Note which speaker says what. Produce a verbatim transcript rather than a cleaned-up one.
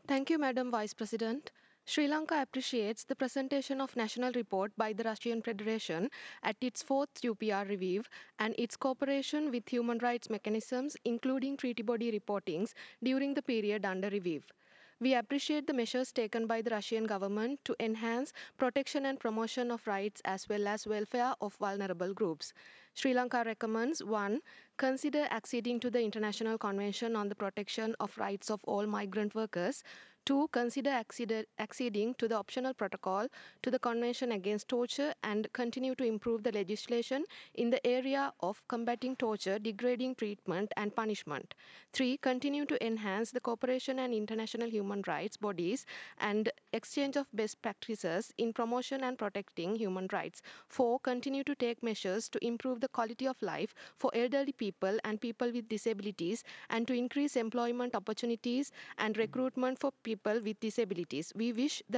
Speaker 1: Thank you, Madam Vice President. Sri Lanka appreciates the presentation of national report by the Russian Federation at its fourth U P R review and its cooperation with human rights mechanisms, including treaty body reportings, during the period under review. We appreciate the measures taken by the Russian government to enhance protection and promotion of rights as well as welfare of vulnerable groups. Sri Lanka recommends one. Consider acceding to the International Convention on the Protection of Rights of All Migrant Workers. two. Consider accede- acceding to the optional protocol to the Convention Against Torture and continue to improve the legislation in the area of combating torture, degrading treatment, and punishment. three. Continue to enhance the cooperation and international human rights bodies and exchange of best practices in promotion and protecting human rights. four. Continue to take measures to improve the quality of life for elderly people and people with disabilities and to increase employment opportunities and recruitment for people with disabilities. We wish the